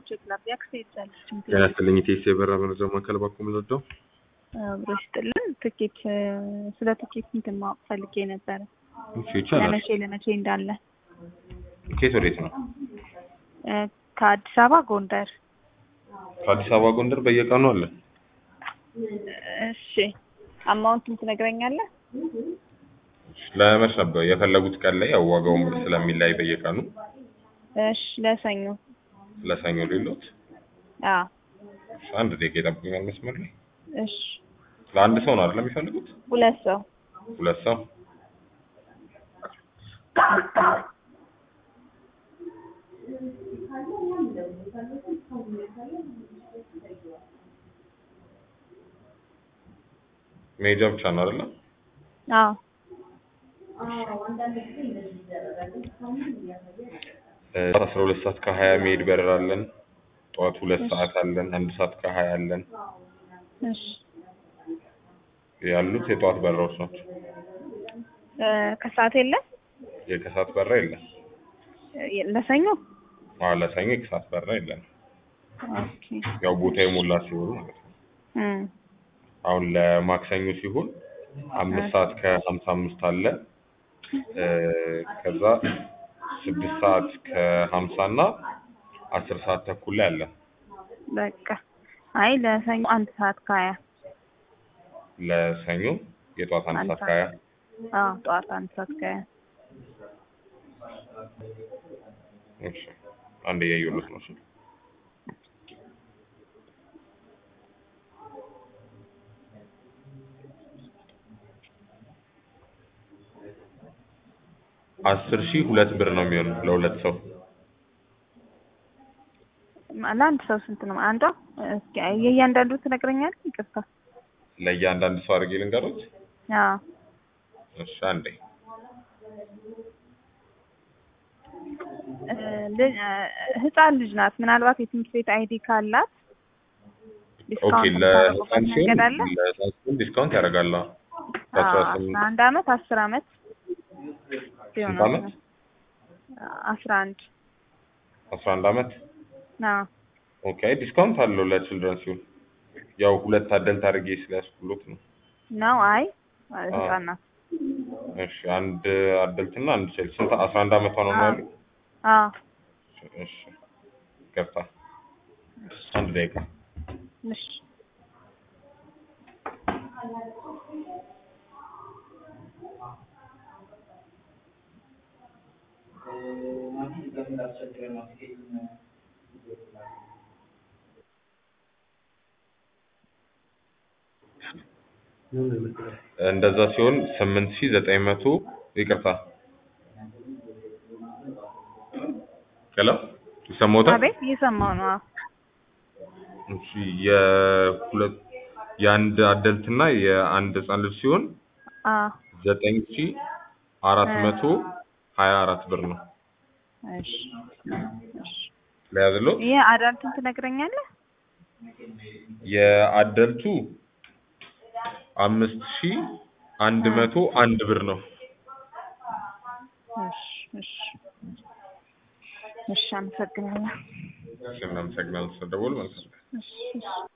ቼክ ላድርግ። ያክሴት ቻለች ያስልኝ ቴስ የበራ መረጃ ማከል ባኩም ለዶ ብሩስጥልን ትኬት ስለ ትኬት እንትን ማወቅ ፈልጌ ነበር። ይቻላል። ለመቼ እንዳለ ኬት ወዴት ነው? ከአዲስ አበባ ጎንደር። ከአዲስ አበባ ጎንደር በየቀኑ አለ። እሺ አማውንቱን ትነግረኛለህ? ለመች ነበር የፈለጉት ቀን ላይ ያው ዋጋውን ስለሚላይ በየቀኑ። እሺ ለሰኞ ሌሎት አንድ ደቂቃ ይጠብቁኛል መስመር ላይ። እሺ ለአንድ ሰው ነው አይደል የሚፈልጉት? ሁለት ሰው ሜጃ ብቻ ነው አይደል? አዎ 12 ሰዓት ከ20 ሜድ በረራለን። ጠዋት 2 ሰዓት አለን፣ 1 ሰዓት ከ20 አለን። እሺ ያሉት የጠዋት በረራዎች ናቸው። ከሰዓት የለም? የከሰዓት በረራ የለም። ለሰኞ ለሰኞ የከሰዓት በረራ የለም። ኦኬ ያው ቦታ የሞላ ሲሆን ማለት ነው። አሁን ለማክሰኞ ሲሆን 5 ሰዓት ከ55 አለ። ከዛ 6 ሰዓት ከ50 እና 10 ሰዓት ተኩል ላይ አለ። በቃ አይ ለሰኞ 1 ሰዓት ከ20 ለሰኞ የጧት 1 ሰዓት ከ20 ጧት 1 ሰዓት ከ20 እሺ አንዴ ያየሁት ነው። እሺ 10,002 ብር ነው የሚሆነው ለሁለት ሰው። ለአንድ ሰው ስንት ነው? አንዷ እስኪ የእያንዳንዱ ትነግረኛለህ? ይቅርታ ለእያንዳንዱ ሰው አድርጌ ልንገሮት? እሺ አንዴ ህፃን ልጅ ናት። ምናልባት የትምህርት ቤት አይዲ ካላት ዲስካውንት ያደርጋል። 11 አመት 10 አመት ሲሆን 11 አመት ኦኬ ዲስካውንት አለው ለችልድረን ሲሆን ያው ሁለት አደልት አድርጌ ስለያስኩሎት ነው። አይ ህፃን ናት። እሺ አንድ አደልት እና አንድ ቻይልድ ስንት 11 አመቷ ነው ማለት? እሺ ከፍታ አንድ ደቂቃ እሺ እንደዛ ሲሆን 8900 ይቅርታ ሄሎ ይሰማዎታል? አቤት እየሰማሁ ነው። እሺ የአንድ አደልት እና የአንድ ህፃን ልጅ ሲሆን 9424 ብር ነው። እሺ ለያዝለው የአዳልቱን ትነግረኛለህ? የአደልቱ 5101 ብር ነው። እሺ አመሰግናለሁ። እናመሰግናለን ስለደወሉ ማለት ነው። እሺ